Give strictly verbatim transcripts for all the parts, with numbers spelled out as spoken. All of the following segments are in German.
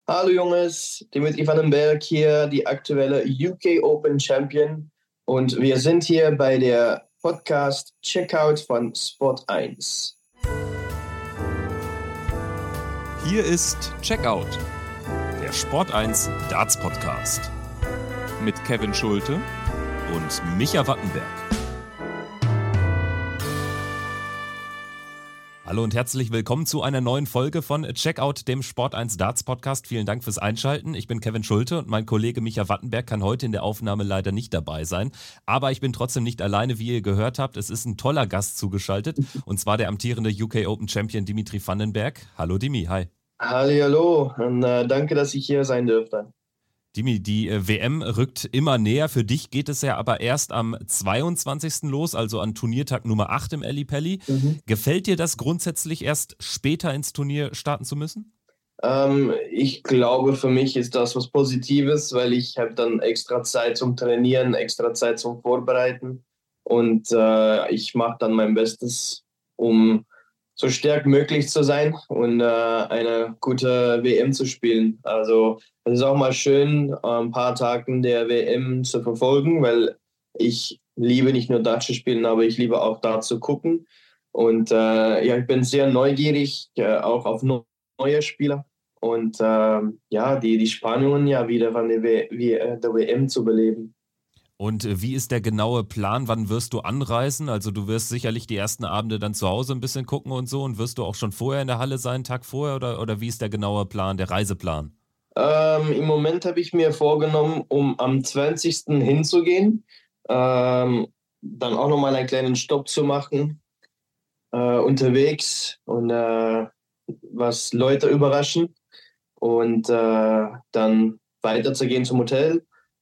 Hallo Jungs, Dimitri Vandenberg hier, die aktuelle U K Open Champion. Und wir sind hier bei der Podcast Checkout von Sport eins. Hier ist Checkout, der Sport eins Darts Podcast mit Kevin Schulte und Micha Wattenberg. Hallo und herzlich willkommen zu einer neuen Folge von Checkout, dem Sport eins Darts Podcast. Vielen Dank fürs Einschalten. Ich bin Kevin Schulte und mein Kollege Micha Wattenberg kann heute in der Aufnahme leider nicht dabei sein. Aber ich bin trotzdem nicht alleine, wie ihr gehört habt. Es ist ein toller Gast zugeschaltet und zwar der amtierende U K Open Champion Dimitri Vandenberg. Hallo Dimi, hi. Hallo und äh, danke, dass ich hier sein dürfte. Dimi, die äh, W M rückt immer näher. Für dich geht es ja aber erst am zweiundzwanzigsten los, also an Turniertag Nummer acht im Ellipelli. Mhm. Gefällt dir das grundsätzlich erst später ins Turnier starten zu müssen? Ähm, ich glaube, für mich ist das was Positives, weil ich habe dann extra Zeit zum Trainieren, extra Zeit zum Vorbereiten und äh, ich mache dann mein Bestes, um so stark möglich zu sein und äh, eine gute W M zu spielen. Also es ist auch mal schön, ein paar Tage der W M zu verfolgen, weil ich liebe nicht nur Dart zu spielen, aber ich liebe auch Dart zu gucken. Und äh, ja, ich bin sehr neugierig, äh, auch auf neue Spieler. Und äh, ja, die, die Spannungen ja wieder von der, w- wie, äh, der W M zu beleben. Und wie ist der genaue Plan? Wann wirst du anreisen? Also du wirst sicherlich die ersten Abende dann zu Hause ein bisschen gucken und so. Und wirst du auch schon vorher in der Halle sein, einen Tag vorher? Oder, oder wie ist der genaue Plan, der Reiseplan? Ähm, Im Moment habe ich mir vorgenommen, um am zwanzigsten hinzugehen. Ähm, dann auch nochmal einen kleinen Stopp zu machen äh, unterwegs und äh, was Leute überraschen. Und äh, dann weiterzugehen zum Hotel.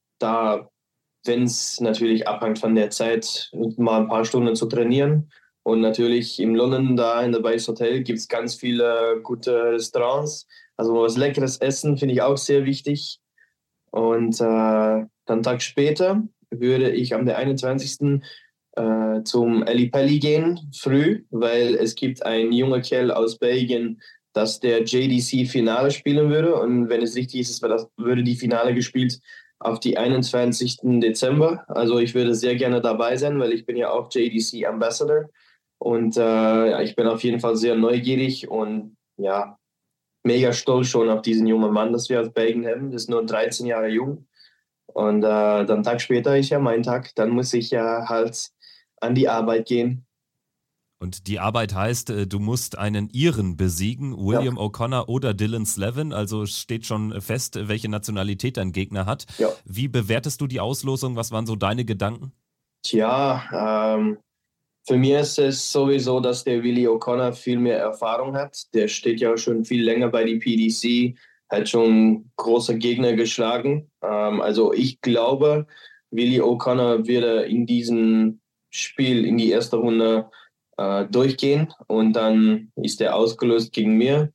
Da, wenn es natürlich abhängt von der Zeit, mal ein paar Stunden zu trainieren. Und natürlich im London, da in der Vice Hotel, gibt es ganz viele gute Restaurants. Also was leckeres Essen finde ich auch sehr wichtig. Und äh, dann einen Tag später würde ich am der einundzwanzigsten Äh, zum Ellipelli gehen, früh, weil es gibt einen jungen Kerl aus Belgien, dass der J D C-Finale spielen würde. Und wenn es richtig ist, würde die Finale gespielt auf die einundzwanzigsten Dezember. Also ich würde sehr gerne dabei sein, weil ich bin ja auch J D C-Ambassador. Und äh, ja, ich bin auf jeden Fall sehr neugierig und ja, mega stolz schon auf diesen jungen Mann, das wir aus Belgien haben. Das ist nur dreizehn Jahre jung. Und äh, dann Tag später ist ja mein Tag. Dann muss ich ja halt an die Arbeit gehen. Und die Arbeit heißt, du musst einen Iren besiegen, William ja. O'Connor oder Dylan Slevin. Also es steht schon fest, welche Nationalität dein Gegner hat. Ja. Wie bewertest du die Auslosung? Was waren so deine Gedanken? Tja, ähm, für mich ist es sowieso, dass der Willie O'Connor viel mehr Erfahrung hat. Der steht ja schon viel länger bei die P D C, hat schon große Gegner geschlagen. Ähm, also ich glaube, Willie O'Connor wird in diesem Spiel in die erste Runde äh, durchgehen und dann ist er ausgelöst gegen mir.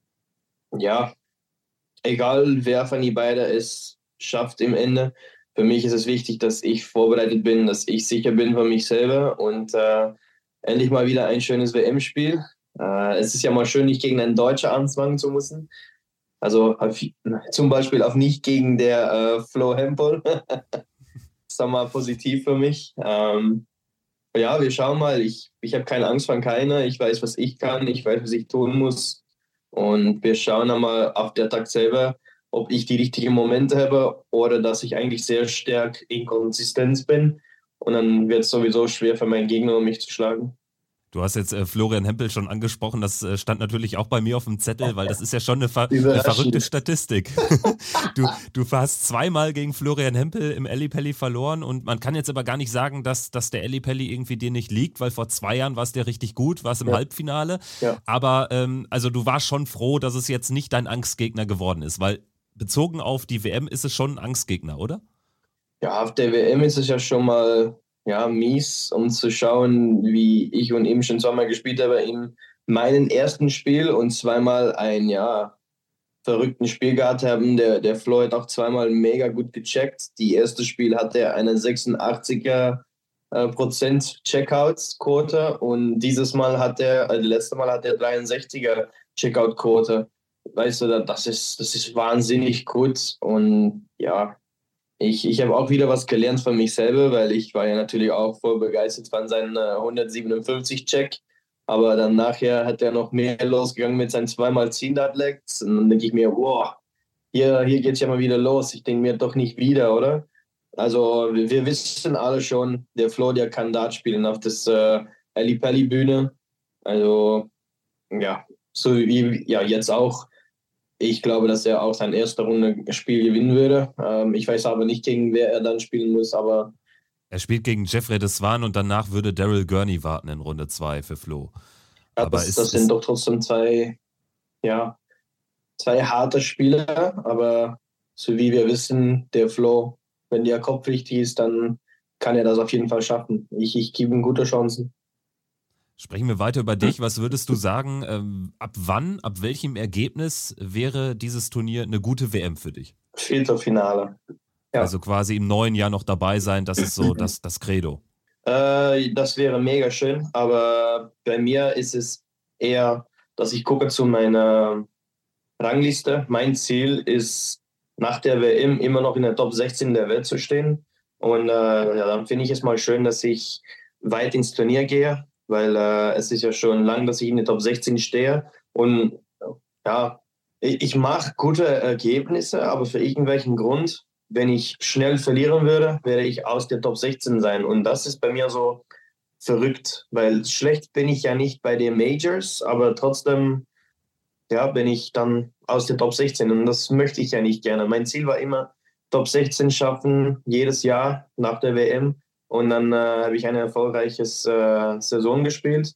Ja, egal wer von die beiden es schafft im Ende. Für mich ist es wichtig, dass ich vorbereitet bin, dass ich sicher bin von mich selber und äh, endlich mal wieder ein schönes W M-Spiel. Äh, es ist ja mal schön, nicht gegen einen Deutscher anfangen zu müssen. Also auf, zum Beispiel auch nicht gegen der äh, Flo Hempel. Das ist doch mal positiv für mich. Ähm, ja, wir schauen mal. Ich, ich habe keine Angst vor keiner. Ich weiß, was ich kann. Ich weiß, was ich tun muss. Und wir schauen einmal auf der Tag selber, ob ich die richtigen Momente habe oder dass ich eigentlich sehr stark inkonsistent bin. Und dann wird es sowieso schwer für meinen Gegner, um mich zu schlagen. Du hast jetzt äh, Florian Hempel schon angesprochen, das äh, stand natürlich auch bei mir auf dem Zettel, weil das ist ja schon eine, ver- eine verrückte Statistik. du, du hast zweimal gegen Florian Hempel im Ellipelli verloren und man kann jetzt aber gar nicht sagen, dass, dass der Ellipelli irgendwie dir nicht liegt, weil vor zwei Jahren warst du ja richtig gut, warst im ja. Halbfinale, ja. aber ähm, also du warst schon froh, dass es jetzt nicht dein Angstgegner geworden ist, weil bezogen auf die W M ist es schon ein Angstgegner, oder? Ja, auf der W M ist es ja schon mal ja, mies, um zu schauen, wie ich und ihm schon zweimal gespielt habe in meinem ersten Spiel und zweimal ein, ja, verrückten Spiel gehabt haben. Der, der Flo hat auch zweimal mega gut gecheckt. Die erste Spiel hatte er eine sechsundachtziger äh, Prozent Checkout-Quote und dieses Mal hat er, also letzte Mal hat er dreiundsechziger Checkout-Quote. weißt du, das ist, das ist wahnsinnig gut. Und ja, ich, ich habe auch wieder was gelernt von mich selber, weil ich war ja natürlich auch voll begeistert von seinem äh, hundertsiebenundfünfzig-Check. Aber dann nachher hat er noch mehr losgegangen mit seinen zweimal zehn Legs. Und dann denke ich mir, wow, hier, hier geht es ja mal wieder los. Ich denke mir doch nicht wieder, oder? Also wir, wir wissen alle schon, der Flo, der kann Dart spielen auf das äh, Ali Pelli Bühne. Also ja, so wie ja jetzt auch. Ich glaube, dass er auch sein erste Runde Spiel gewinnen würde. Ähm, ich weiß aber nicht, gegen wer er dann spielen muss, aber er spielt gegen Jeffrey de Swan und danach würde Daryl Gurney warten in Runde zwei für Flo. ja, Aber das, ist, das sind ist, doch trotzdem zwei, ja, zwei harte Spieler. Aber so wie wir wissen, der Flo, wenn der Kopf richtig ist, dann kann er das auf jeden Fall schaffen. Ich, ich gebe ihm gute Chancen. Sprechen wir weiter über dich. Was würdest du sagen, ähm, ab wann, ab welchem Ergebnis wäre dieses Turnier eine gute W M für dich? Viertelfinale. Ja. Also quasi im neuen Jahr noch dabei sein, das ist so das, das Credo. Äh, das wäre mega schön, aber bei mir ist es eher, dass ich gucke zu meiner Rangliste. Mein Ziel ist, nach der W M immer noch in der Top sechzehn der Welt zu stehen. Und äh, ja, dann finde ich es mal schön, dass ich weit ins Turnier gehe, weil äh, es ist ja schon lang, dass ich in der Top sechzehn stehe. Und ja, ich, ich mache gute Ergebnisse, aber für irgendwelchen Grund, wenn ich schnell verlieren würde, werde ich aus der Top sechzehn sein. Und das ist bei mir so verrückt, weil schlecht bin ich ja nicht bei den Majors, aber trotzdem ja, bin ich dann aus der Top sechzehn. Und das möchte ich ja nicht gerne. Mein Ziel war immer, Top sechzehn schaffen, jedes Jahr nach der W M. Und dann äh, habe ich eine erfolgreiche äh, Saison gespielt.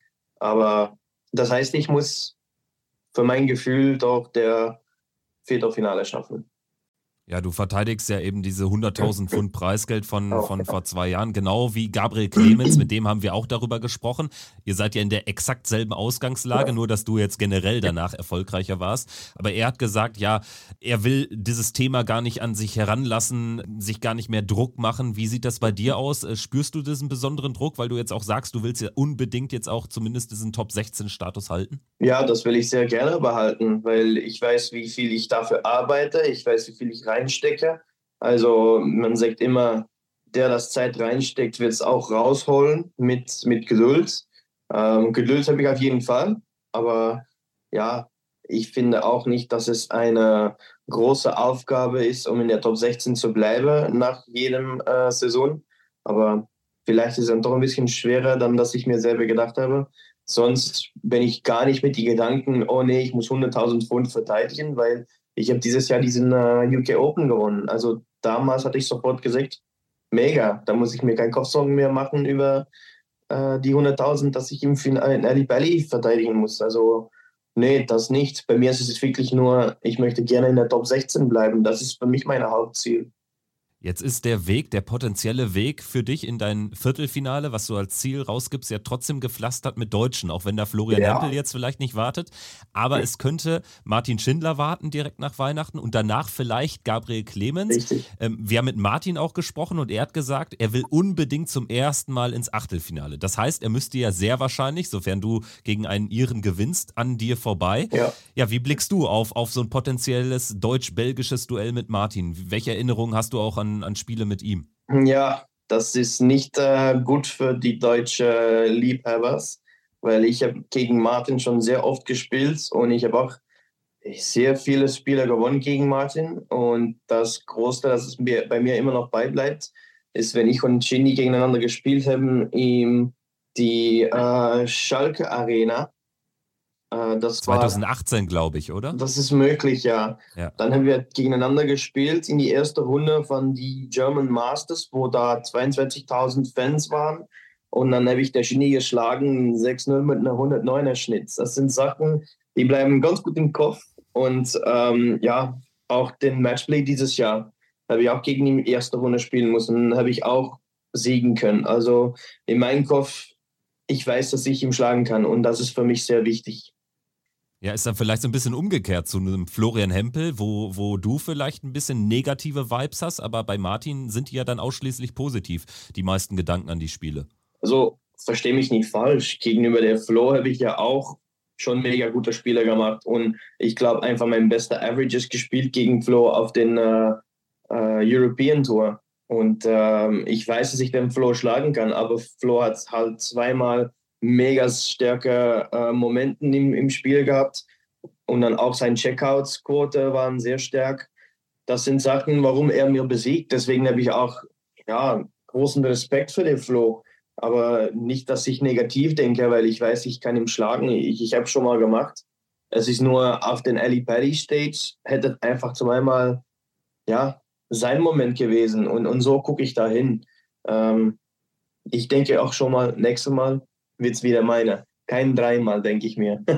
Aber das heißt, ich muss für mein Gefühl doch der Viertelfinale schaffen. Ja, du verteidigst ja eben diese hunderttausend Pfund Preisgeld von, von vor zwei Jahren, genau wie Gabriel Clemens, mit dem haben wir auch darüber gesprochen. Ihr seid ja in der exakt selben Ausgangslage, nur dass du jetzt generell danach erfolgreicher warst. Aber er hat gesagt, ja, er will dieses Thema gar nicht an sich heranlassen, sich gar nicht mehr Druck machen. Wie sieht das bei dir aus? Spürst du diesen besonderen Druck, weil du jetzt auch sagst, du willst ja unbedingt jetzt auch zumindest diesen Top sechzehn Status halten? Ja, das will ich sehr gerne behalten, weil ich weiß, wie viel ich dafür arbeite. Ich weiß, wie viel ich reinstecke. Also man sagt immer, der das Zeit reinsteckt, wird es auch rausholen mit, mit Geduld. Ähm, Geduld habe ich auf jeden Fall. Aber ja, ich finde auch nicht, dass es eine große Aufgabe ist, um in der Top sechzehn zu bleiben nach jedem äh, Saison. Aber vielleicht ist es dann doch ein bisschen schwerer, dann, dass ich mir selber gedacht habe. Sonst bin ich gar nicht mit den Gedanken, oh nee, ich muss hunderttausend Pfund verteidigen, weil ich habe dieses Jahr diesen äh, U K Open gewonnen. Also damals hatte ich sofort gesagt, mega, da muss ich mir keinen Kopfsorgen mehr machen über äh, die hunderttausend, dass ich im Finale in Ali Pelli verteidigen muss. Also nee, das nicht. Bei mir ist es wirklich nur, ich möchte gerne in der Top sechzehn bleiben. Das ist für mich mein Hauptziel. Jetzt ist der Weg, der potenzielle Weg für dich in dein Viertelfinale, was du als Ziel rausgibst, ja trotzdem gepflastert mit Deutschen, auch wenn da Florian Ja. Hempel jetzt vielleicht nicht wartet. Aber es könnte Martin Schindler warten direkt nach Weihnachten und danach vielleicht Gabriel Clemens. Richtig. Ähm, wir haben mit Martin auch gesprochen und er hat gesagt, er will unbedingt zum ersten Mal ins Achtelfinale. Das heißt, er müsste ja sehr wahrscheinlich, sofern du gegen einen Iren gewinnst, an dir vorbei. Ja. Ja, wie blickst du auf, auf so ein potenzielles deutsch-belgisches Duell mit Martin? Welche Erinnerungen hast du auch an, an Spiele mit ihm? Ja, das ist nicht äh, gut für die deutschen Liebhabers, weil ich habe gegen Martin schon sehr oft gespielt und ich habe auch sehr viele Spiele gewonnen gegen Martin. Und das Große, das es mir, bei mir immer noch beibleibt, ist, wenn ich und Ginny gegeneinander gespielt haben in die äh, Schalke Arena. Äh, das zwanzig achtzehn, glaube ich, oder? Das ist möglich, ja. Ja. Dann haben wir gegeneinander gespielt in die erste Runde von die German Masters, wo da zweiundzwanzigtausend Fans waren. Und dann habe ich der Genie geschlagen, sechs null mit einer hundertneuner Schnitt. Das sind Sachen, die bleiben ganz gut im Kopf. Und ähm, ja, auch den Matchplay dieses Jahr habe ich auch gegen ihn erste Runde spielen müssen. Habe ich auch siegen können. Also in meinem Kopf, ich weiß, dass ich ihn schlagen kann. Und das ist für mich sehr wichtig. Ja, ist dann vielleicht so ein bisschen umgekehrt zu einem Florian Hempel, wo, wo du vielleicht ein bisschen negative Vibes hast, aber bei Martin sind die ja dann ausschließlich positiv, die meisten Gedanken an die Spiele. Also verstehe mich nicht falsch. Gegenüber der Flo habe ich ja auch schon mega gute Spiele gemacht. Und ich glaube einfach, mein bester Average ist gespielt gegen Flo auf den äh, äh, European Tour. Und ähm, ich weiß, dass ich den Flo schlagen kann, aber Flo hat halt zweimal mega starke äh, Momenten im, im Spiel gehabt. Und dann auch seine Checkouts-Quote waren sehr stark. Das sind Sachen, warum er mir besiegt. Deswegen habe ich auch ja, großen Respekt für den Flo. Aber nicht, dass ich negativ denke, weil ich weiß, ich kann ihn schlagen. Ich, ich habe es schon mal gemacht. Es ist nur auf den Ali Pally Stage, hätte einfach zweimal ja, sein Moment gewesen. Und, und so gucke ich da hin. Ähm, ich denke auch schon mal, nächstes Mal wird es wieder meine. Kein dreimal, denke ich mir.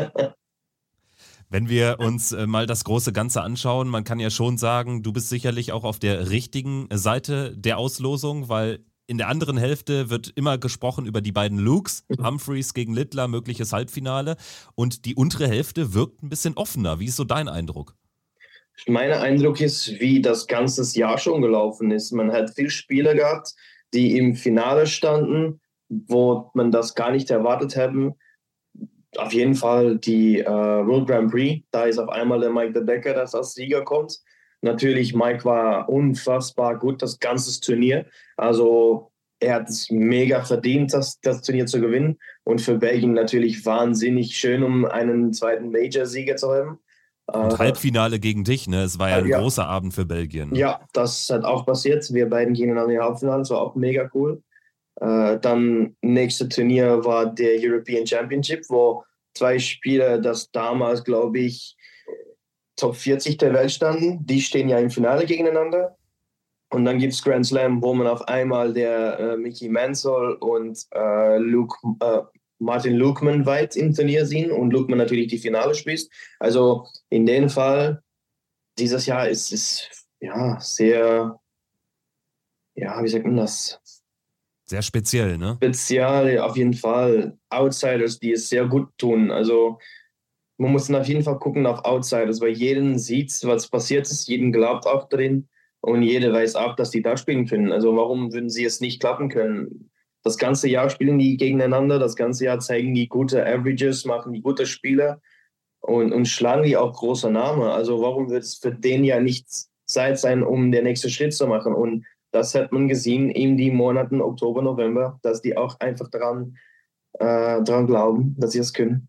Wenn wir uns äh, mal das große Ganze anschauen, man kann ja schon sagen, du bist sicherlich auch auf der richtigen Seite der Auslosung, weil in der anderen Hälfte wird immer gesprochen über die beiden Lukes, Humphreys gegen Littler, mögliches Halbfinale, und die untere Hälfte wirkt ein bisschen offener. Wie ist so dein Eindruck? Mein Eindruck ist, wie das ganze Jahr schon gelaufen ist. Man hat viele Spieler gehabt, die im Finale standen, wo man das gar nicht erwartet haben. Auf jeden Fall die äh, World Grand Prix, da ist auf einmal der Mike De Decker, das als Sieger kommt. Natürlich, Mike war unfassbar gut, das ganze Turnier. Also er hat es mega verdient, das, das Turnier zu gewinnen. Und für Belgien natürlich wahnsinnig schön, um einen zweiten Major-Sieger zu haben. Und Halbfinale gegen dich, ne? Es war ja ein ja. großer Abend für Belgien. Ne? Ja, das hat auch passiert. Wir beiden gingen an die Halbfinale, das war auch mega cool. Äh, dann nächste Turnier war der European Championship, wo zwei Spieler, das damals, glaube ich, Top vierzig der Welt standen, die stehen ja im Finale gegeneinander. Und dann gibt es Grand Slam, wo man auf einmal der äh, Mickey Mansell und äh, Luke, äh, Martin Lukeman weit im Turnier sehen und Lukeman natürlich die Finale spielt. Also in dem Fall, dieses Jahr ist es ja sehr, ja, wie sagt man das? Sehr speziell, ne? Speziell, auf jeden Fall. Outsiders, die es sehr gut tun. Also man muss dann auf jeden Fall gucken auf Outsiders, weil jeden sieht, was passiert ist, jeden glaubt auch drin und jeder weiß auch, dass die da spielen können. Also warum würden sie es nicht klappen können? Das ganze Jahr spielen die gegeneinander, das ganze Jahr zeigen die gute Averages, machen die gute Spiele und, und schlagen die auch große Namen. Also warum wird es für den ja nicht Zeit sein, um den nächsten Schritt zu machen? Und das hat man gesehen in den Monaten Oktober, November, dass die auch einfach daran, äh, daran glauben, dass sie es können.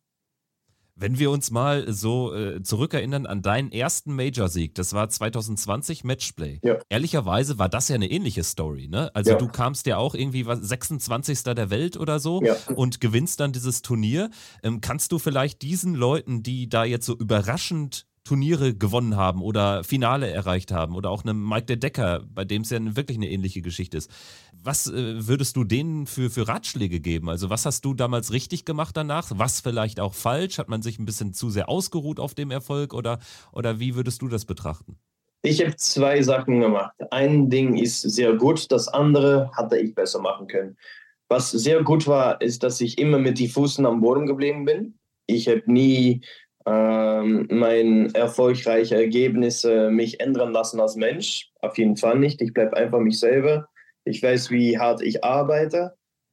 Wenn wir uns mal so äh, zurückerinnern an deinen ersten Major-Sieg, das war zwanzig zwanzig Matchplay. Ja. Ehrlicherweise war das ja eine ähnliche Story, ne? Also ja. du kamst ja auch irgendwie was, sechsundzwanzigster der Welt oder so ja. und gewinnst dann dieses Turnier. Ähm, kannst du vielleicht diesen Leuten, die da jetzt so überraschend Turniere gewonnen haben oder Finale erreicht haben oder auch einem Mike De Decker, bei dem es ja wirklich eine ähnliche Geschichte ist. Was äh, würdest du denen für, für Ratschläge geben? Also was hast du damals richtig gemacht danach? Was vielleicht auch falsch? Hat man sich ein bisschen zu sehr ausgeruht auf dem Erfolg oder, oder wie würdest du das betrachten? Ich habe zwei Sachen gemacht. Ein Ding ist sehr gut, das andere hatte ich besser machen können. Was sehr gut war, ist, dass ich immer mit den Füßen am Boden geblieben bin. Ich habe nie Ähm, mein erfolgreiche Ergebnisse mich ändern lassen als Mensch. Auf jeden Fall nicht. Ich bleibe einfach mich selber. Ich weiß, wie hart ich arbeite.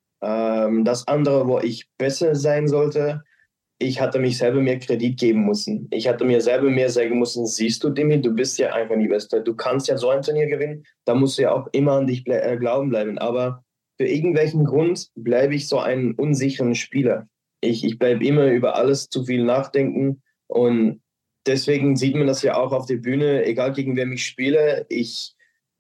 Ähm, das andere, wo ich besser sein sollte, ich hatte mich selber mehr Kredit geben müssen. Ich hatte mir selber mehr sagen müssen, siehst du, Dimi, du bist ja einfach die Beste. Du kannst ja so ein Turnier gewinnen. Da musst du ja auch immer an dich ble- äh, glauben bleiben. Aber für irgendwelchen Grund bleibe ich so ein unsicherer Spieler. Ich, ich bleibe immer über alles zu viel nachdenken und deswegen sieht man das ja auch auf der Bühne, egal gegen wen ich spiele. Ich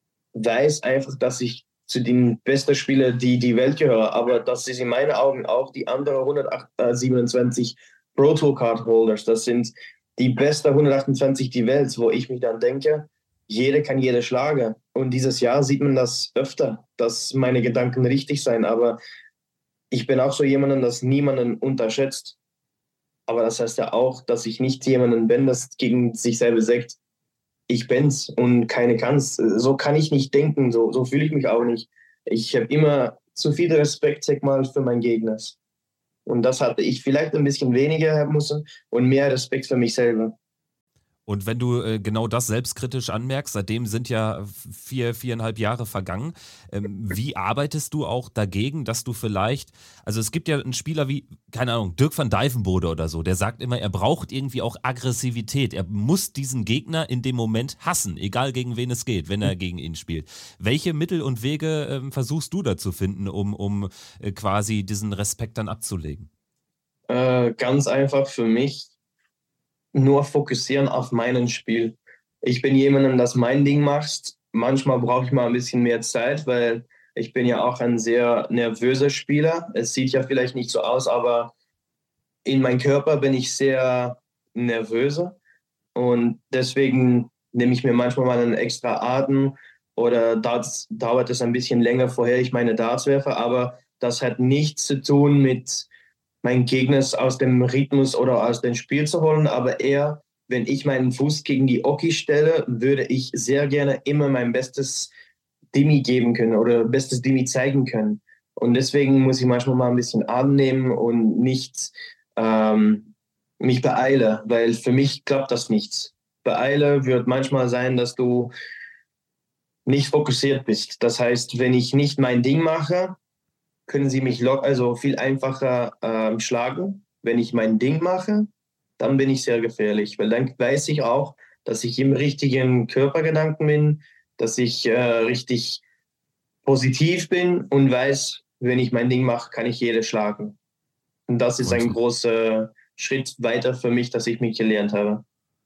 weiß einfach, dass ich zu den besten Spielern, die die Welt gehören, aber das ist in meinen Augen auch die anderen hundertsiebenundzwanzig Pro Tour Card Holders. Das sind die besten hundertachtundzwanzig die Welt, wo ich mich dann denke, jeder kann jeder schlagen. Und dieses Jahr sieht man das öfter, dass meine Gedanken richtig sein, aber ich bin auch so jemanden, das niemanden unterschätzt. Aber das heißt ja auch, dass ich nicht jemanden bin, das gegen sich selber sagt, ich bin's und keine kann's. So kann ich nicht denken, so, so fühle ich mich auch nicht. Ich habe immer zu viel Respekt, sag mal, für meinen Gegner. Und das hatte ich vielleicht ein bisschen weniger haben müssen und mehr Respekt für mich selber. Und wenn du äh, genau das selbstkritisch anmerkst, seitdem sind ja vier, viereinhalb Jahre vergangen, ähm, wie arbeitest du auch dagegen, dass du vielleicht, also es gibt ja einen Spieler wie, keine Ahnung, Dirk van Dijvenbode oder so, der sagt immer, er braucht irgendwie auch Aggressivität, er muss diesen Gegner in dem Moment hassen, egal gegen wen es geht, wenn er gegen ihn spielt. Welche Mittel und Wege ähm, versuchst du da zu finden, um, um äh, quasi diesen Respekt dann abzulegen? Äh, ganz einfach für mich, nur fokussieren auf meinen Spiel. Ich bin jemanden, das mein Ding macht. Manchmal brauche ich mal ein bisschen mehr Zeit, weil ich bin ja auch ein sehr nervöser Spieler. Es sieht ja vielleicht nicht so aus, aber in meinem Körper bin ich sehr nervöser und deswegen nehme ich mir manchmal mal einen extra Atem oder das dauert es ein bisschen länger, vorher ich meine Darts werfe, aber das hat nichts zu tun mit meinen Gegner aus dem Rhythmus oder aus dem Spiel zu holen, aber eher, wenn ich meinen Fuß gegen die Oki stelle, würde ich sehr gerne immer mein bestes Dimi geben können oder bestes Dimi zeigen können. Und deswegen muss ich manchmal mal ein bisschen Atem nehmen und nicht ähm, mich beeile, weil für mich klappt das nicht. Beeile wird manchmal sein, dass du nicht fokussiert bist. Das heißt, wenn ich nicht mein Ding mache, können sie mich lock, also viel einfacher ähm, schlagen. Wenn ich mein Ding mache, dann bin ich sehr gefährlich, weil dann weiß ich auch, dass ich im richtigen Körpergedanken bin, dass ich äh, richtig positiv bin und weiß, wenn ich mein Ding mache, kann ich jede schlagen. Und das ist ein großer Schritt weiter für mich, dass ich mich gelernt habe.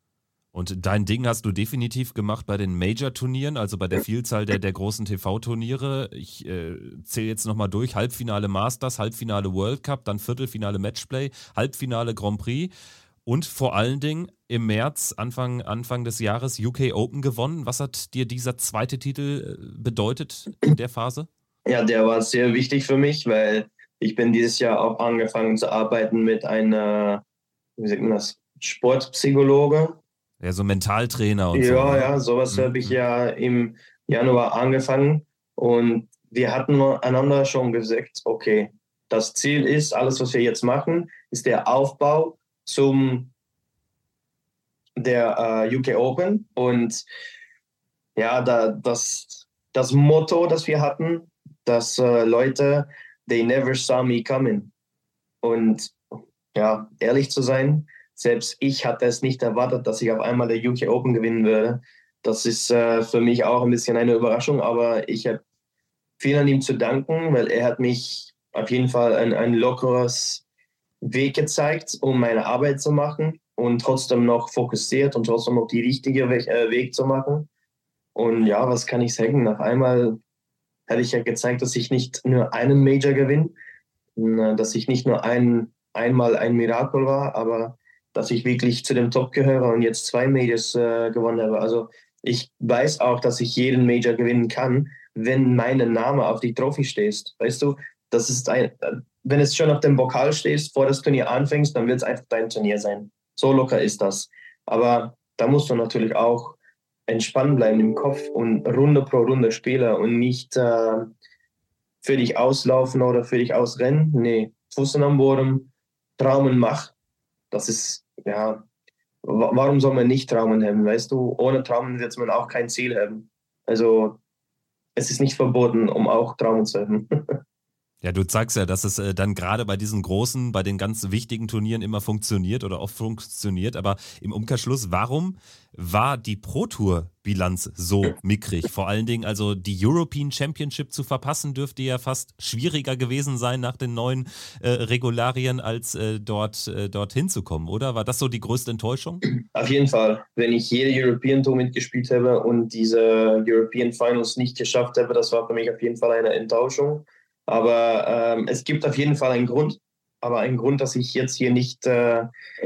Und dein Ding hast du definitiv gemacht bei den Major-Turnieren, also bei der Vielzahl der, der großen T V-Turniere. Ich äh, zähle jetzt nochmal durch. Halbfinale Masters, Halbfinale World Cup, dann Viertelfinale Matchplay, Halbfinale Grand Prix und vor allen Dingen im März, Anfang, Anfang des Jahres, U K Open gewonnen. Was hat dir dieser zweite Titel bedeutet in der Phase? Ja, der war sehr wichtig für mich, weil ich bin dieses Jahr auch angefangen zu arbeiten mit einer, wie sagt man das, Sportpsychologe. Ja, so Mentaltrainer und ja, so. Ja, ja, sowas mhm. habe ich ja im Januar angefangen und wir hatten einander schon gesagt, okay, das Ziel ist, alles, was wir jetzt machen, ist der Aufbau zum der äh, U K Open und ja, da, das, das Motto, das wir hatten, dass äh, Leute, they never saw me coming. Und ja, ehrlich zu sein, selbst ich hatte es nicht erwartet, dass ich auf einmal der U K Open gewinnen würde. Das ist äh, für mich auch ein bisschen eine Überraschung, aber ich habe viel an ihm zu danken, weil er hat mich auf jeden Fall ein, ein lockeres Weg gezeigt, um meine Arbeit zu machen und trotzdem noch fokussiert und trotzdem noch die richtige Weg, äh, Weg zu machen. Und ja, was kann ich sagen? Nach einmal habe ich ja gezeigt, dass ich nicht nur einen Major gewinne, dass ich nicht nur ein, einmal ein Mirakel war, aber dass ich wirklich zu dem Top gehöre und jetzt zwei Majors äh, gewonnen habe. Also ich weiß auch, dass ich jeden Major gewinnen kann, wenn mein Name auf die Trophy steht. Weißt du, das ist ein, wenn es schon auf dem Pokal steht, vor das Turnier anfängst, dann wird es einfach dein Turnier sein. So locker ist das. Aber da musst du natürlich auch entspannt bleiben im Kopf und Runde pro Runde spielen und nicht äh, für dich auslaufen oder für dich ausrennen. Nee, Fuß am Boden, Traumen mach. Das ist, ja, warum soll man nicht Traumen haben, weißt du? Ohne Traumen wird man auch kein Ziel haben. Also es ist nicht verboten, um auch Traumen zu haben. Ja, du zeigst ja, dass es äh, dann gerade bei diesen großen, bei den ganz wichtigen Turnieren immer funktioniert oder oft funktioniert. Aber im Umkehrschluss, warum war die Pro-Tour-Bilanz so mickrig? Vor allen Dingen, also die European Championship zu verpassen, dürfte ja fast schwieriger gewesen sein nach den neuen äh, Regularien, als äh, dort äh, dorthin zu kommen, oder? War das so die größte Enttäuschung? Auf jeden Fall. Wenn ich jede European Tour mitgespielt habe und diese European Finals nicht geschafft habe, das war für mich auf jeden Fall eine Enttäuschung. Aber ähm, es gibt auf jeden Fall einen Grund, aber einen Grund, dass ich jetzt hier nicht äh,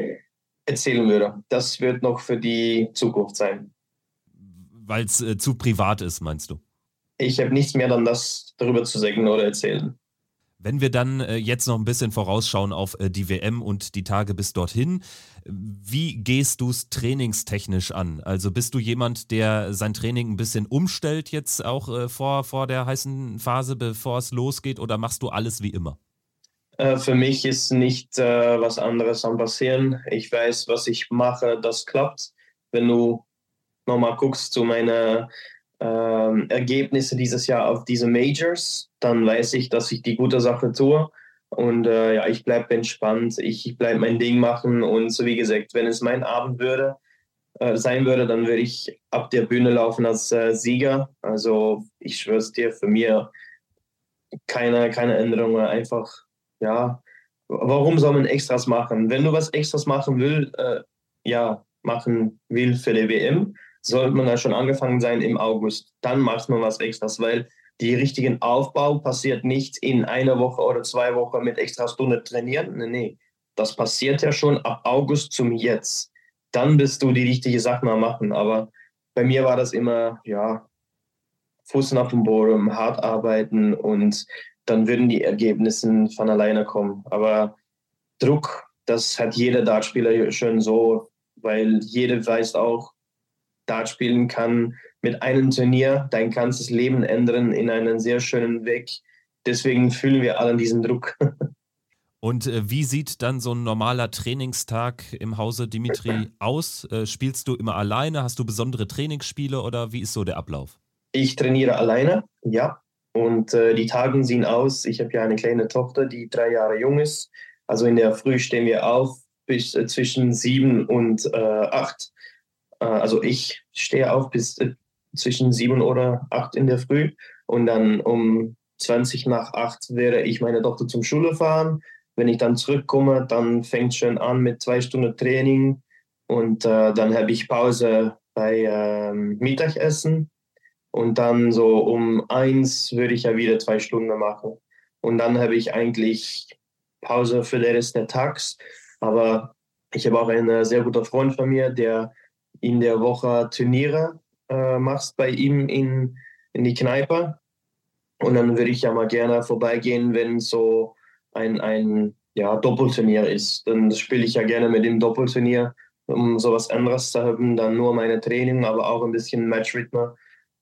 erzählen würde. Das wird noch für die Zukunft sein. Weil es äh, zu privat ist, meinst du? Ich habe nichts mehr dann das darüber zu sagen oder erzählen. Wenn wir dann äh, jetzt noch ein bisschen vorausschauen auf äh, die W M und die Tage bis dorthin, wie gehst du es trainingstechnisch an? Also bist du jemand, der sein Training ein bisschen umstellt jetzt auch äh, vor, vor der heißen Phase, bevor es losgeht, oder machst du alles wie immer? Äh, für mich ist nicht äh, was anderes am passieren. Ich weiß, was ich mache, das klappt. wenn du nochmal guckst zu meinen ähm, Ergebnissen dieses Jahr auf diese Majors, dann weiß ich, dass ich die gute Sache tue. Und äh, ja, ich bleibe entspannt, ich, ich bleibe mein Ding machen. Und so wie gesagt, wenn es mein Abend würde, äh, sein würde, dann würde ich ab der Bühne laufen als äh, Sieger. Also ich schwör's dir, für mir keine, keine Änderungen. Einfach, ja, warum soll man Extras machen? Wenn du was Extras machen will, äh, ja, machen will für die W M, sollte man da schon angefangen sein im August. Dann macht man was Extras, weil die richtigen Aufbau passiert nicht in einer Woche oder zwei Wochen mit extra Stunden trainieren. Nee, nee. Das passiert ja schon ab August zum Jetzt. Dann bist du die richtige Sache mal machen. Aber bei mir war das immer, ja, Fuß auf dem Boden, hart arbeiten und dann würden die Ergebnisse von alleine kommen. Aber Druck, das hat jeder Dartspieler schon so, weil jeder weiß auch, Dart spielen kann mit einem Turnier dein ganzes Leben ändern in einen sehr schönen Weg. Deswegen fühlen wir alle diesen Druck. Und äh, wie sieht dann so ein normaler Trainingstag im Hause Dimitri aus? Äh, spielst du immer alleine? Hast du besondere Trainingsspiele oder wie ist so der Ablauf? Ich trainiere alleine, ja. Und äh, die Tage sehen aus. Ich habe ja eine kleine Tochter, die drei Jahre jung ist. Also in der Früh stehen wir auf bis äh, zwischen sieben und äh, acht. Äh, also ich stehe auf bis äh, zwischen sieben oder acht in der Früh. Und dann um zwanzig nach acht werde ich meine Tochter zum Schule fahren. Wenn ich dann zurückkomme, dann fängt es schon an mit zwei Stunden Training. Und äh, dann habe ich Pause bei äh, Mittagessen. Und dann so um eins würde ich ja wieder zwei Stunden machen. Und dann habe ich eigentlich Pause für den Rest des Tages. Aber ich habe auch einen sehr guten Freund von mir, der in der Woche Turniere äh, macht bei ihm in, in die Kneipe. Und dann würde ich ja mal gerne vorbeigehen, wenn so ein, ein ja, Doppelturnier ist. Dann spiele ich ja gerne mit dem Doppelturnier, um sowas anderes zu haben. Dann nur meine Training, aber auch ein bisschen Matchrhythmus.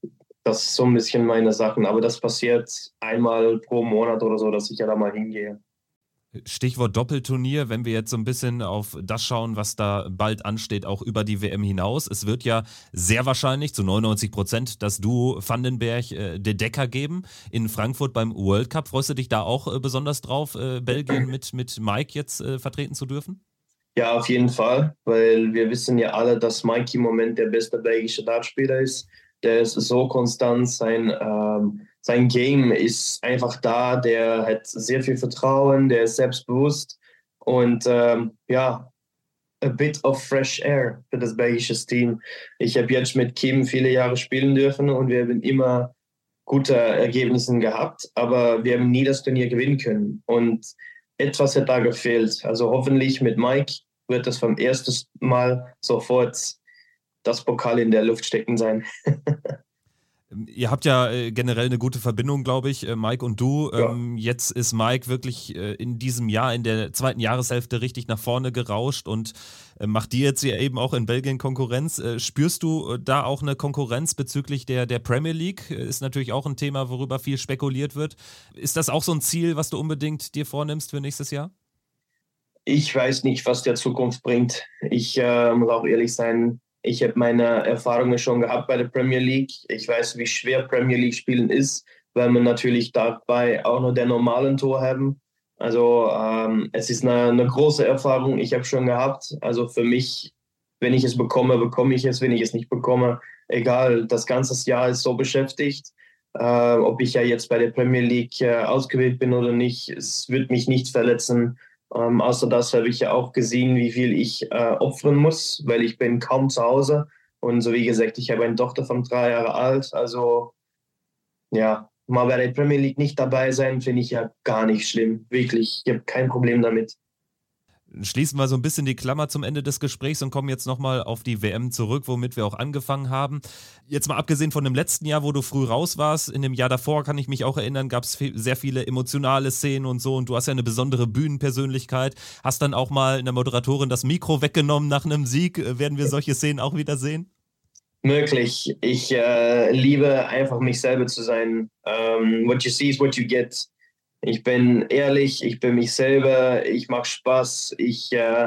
Das ist so ein bisschen meine Sachen, aber das passiert einmal pro Monat oder so, dass ich ja da mal hingehe. Stichwort Doppelturnier, wenn wir jetzt so ein bisschen auf das schauen, was da bald ansteht, auch über die W M hinaus. Es wird ja sehr wahrscheinlich zu neunundneunzig Prozent das Duo Vandenberg äh, De Decker geben in Frankfurt beim World Cup. Freust du dich da auch äh, besonders drauf, äh, Belgien mit, mit Mike jetzt äh, vertreten zu dürfen? Ja, auf jeden Fall, weil wir wissen ja alle, dass Mike im Moment der beste belgische Dartspieler ist. Der ist so konstant, sein, ähm, sein Game ist einfach da, der hat sehr viel Vertrauen, der ist selbstbewusst und ähm, ja, a bit of fresh air für das belgische Team. Ich habe jetzt mit Kim viele Jahre spielen dürfen und wir haben immer gute Ergebnisse gehabt, aber wir haben nie das Turnier gewinnen können und etwas hat da gefehlt. Also hoffentlich mit Mike wird das vom ersten Mal sofort das Pokal in der Luft stecken sein. Ihr habt ja äh, generell eine gute Verbindung, glaube ich, äh, Mike und du. Ja. Ähm, jetzt ist Mike wirklich äh, in diesem Jahr, in der zweiten Jahreshälfte richtig nach vorne gerauscht und äh, macht dir jetzt ja eben auch in Belgien Konkurrenz. Äh, spürst du äh, da auch eine Konkurrenz bezüglich der, der Premier League? Äh, ist natürlich auch ein Thema, worüber viel spekuliert wird. Ist das auch so ein Ziel, was du unbedingt dir vornimmst für nächstes Jahr? Ich weiß nicht, was der Zukunft bringt. Ich äh, muss auch ehrlich sein, ich habe meine Erfahrungen schon gehabt bei der Premier League. Ich weiß, wie schwer Premier League spielen ist, weil man natürlich dabei auch noch den normalen Tor haben. Also ähm, es ist eine, eine große Erfahrung, ich habe schon gehabt. Also für mich, wenn ich es bekomme, bekomme ich es. Wenn ich es nicht bekomme, egal. Das ganze Jahr ist so beschäftigt. Äh, ob ich ja jetzt bei der Premier League äh, ausgewählt bin oder nicht, es wird mich nicht verletzen. Ähm, außer das habe ich ja auch gesehen, wie viel ich äh, opfern muss, weil ich bin kaum zu Hause. Und so wie gesagt, ich habe eine Tochter von drei Jahre alt. Also ja, mal bei der Premier League nicht dabei sein, finde ich ja gar nicht schlimm. Wirklich, ich habe kein Problem damit. Schließen wir so ein bisschen die Klammer zum Ende des Gesprächs und kommen jetzt nochmal auf die W M zurück, womit wir auch angefangen haben. Jetzt mal abgesehen von dem letzten Jahr, wo du früh raus warst, in dem Jahr davor, kann ich mich auch erinnern, gab es sehr viele emotionale Szenen und so und du hast ja eine besondere Bühnenpersönlichkeit, hast dann auch mal einer Moderatorin das Mikro weggenommen nach einem Sieg. Werden wir solche Szenen auch wieder sehen? Möglich. Ich äh, liebe einfach mich selber zu sein. Um, what you see is what you get. Ich bin ehrlich, ich bin mich selber, ich mache Spaß, ich äh,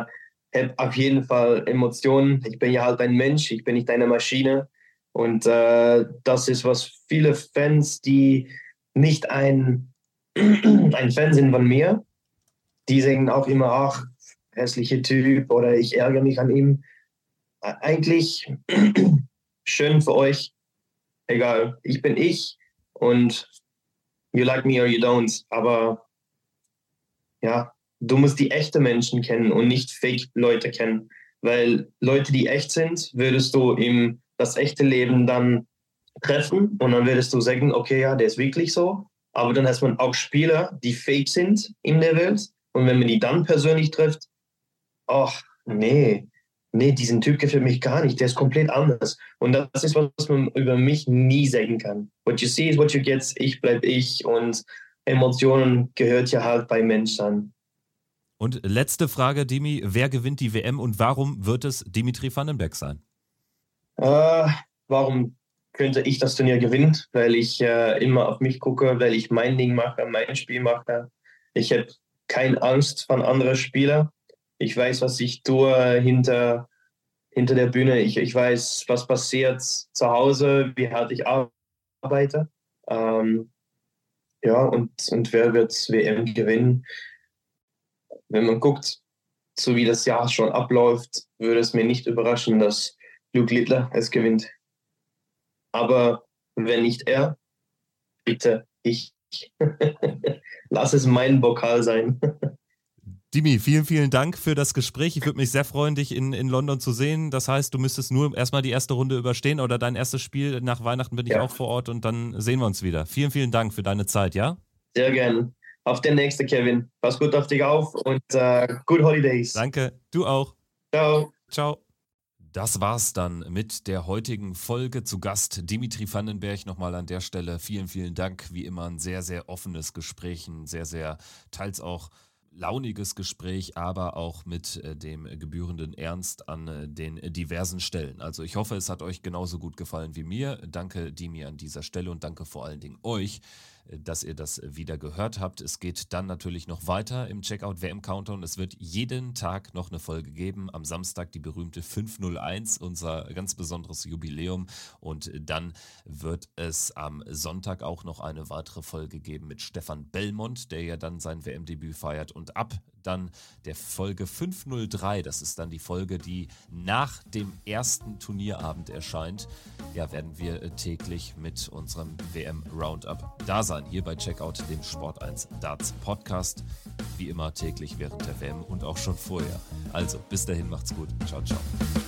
habe auf jeden Fall Emotionen. Ich bin ja halt ein Mensch, ich bin nicht eine Maschine. Und äh, das ist, was viele Fans, die nicht ein, ein Fan sind von mir, die sagen auch immer, ach, hässlicher Typ oder ich ärgere mich an ihm. Eigentlich schön für euch, egal, ich bin ich und you like me or you don't, aber ja, du musst die echten Menschen kennen und nicht Fake-Leute kennen, weil Leute, die echt sind, würdest du im das echte Leben dann treffen und dann würdest du sagen, okay, ja, der ist wirklich so, aber dann hat man auch Spieler, die fake sind in der Welt und wenn man die dann persönlich trifft, ach, nee, nee, diesen Typ gefällt mich gar nicht, der ist komplett anders. Und das ist, was man über mich nie sagen kann. What you see is what you get, ich bleib ich und Emotionen gehört ja halt bei Menschen. Und letzte Frage, Dimi, wer gewinnt die W M und warum wird es Dimitri Vandenberg sein? Äh, warum könnte ich das Turnier gewinnen? Weil ich äh, immer auf mich gucke, weil ich mein Ding mache, mein Spiel mache. Ich habe keine Angst von anderen Spielern. Ich weiß, was ich tue hinter, hinter der Bühne. Ich, ich weiß, was passiert zu Hause, wie hart ich arbeite. Ähm, ja, und, und wer wird W M gewinnen? Wenn man guckt, so wie das Jahr schon abläuft, würde es mir nicht überraschen, dass Luke Littler es gewinnt. Aber wenn nicht er, bitte ich. Lass es mein Pokal sein. Dimi, vielen, vielen Dank für das Gespräch. Ich würde mich sehr freuen, dich in, in London zu sehen. Das heißt, du müsstest nur erstmal die erste Runde überstehen oder dein erstes Spiel. Nach Weihnachten bin ich ja auch vor Ort und dann sehen wir uns wieder. Vielen, vielen Dank für deine Zeit, ja? Sehr gerne. Auf den nächsten, Kevin. Pass gut auf dich auf und uh, good holidays. Danke, du auch. Ciao. Ciao. Das war's dann mit der heutigen Folge. Zu Gast Dimitri Vandenberg. Nochmal an der Stelle vielen, vielen Dank. Wie immer ein sehr, sehr offenes Gespräch, ein sehr, sehr teils auch launiges Gespräch, aber auch mit äh, dem gebührenden Ernst an äh, den äh, diversen Stellen. Also ich hoffe, es hat euch genauso gut gefallen wie mir. Danke Dimi an dieser Stelle und danke vor allen Dingen euch, äh, dass ihr das wieder gehört habt. Es geht dann natürlich noch weiter im Checkout W M Countdown. Es wird jeden Tag noch eine Folge geben. Am Samstag die berühmte fünf null eins, unser ganz besonderes Jubiläum. Und dann wird es am Sonntag auch noch eine weitere Folge geben mit Stefan Belmont, der ja dann sein W M-Debüt feiert. Und ab dann der Folge fünf null drei, das ist dann die Folge, die nach dem ersten Turnierabend erscheint, ja, werden wir täglich mit unserem W M-Roundup da sein, hier bei Checkout, dem Sport eins Darts Podcast, wie immer täglich während der W M und auch schon vorher. Also, bis dahin, macht's gut. Ciao, ciao.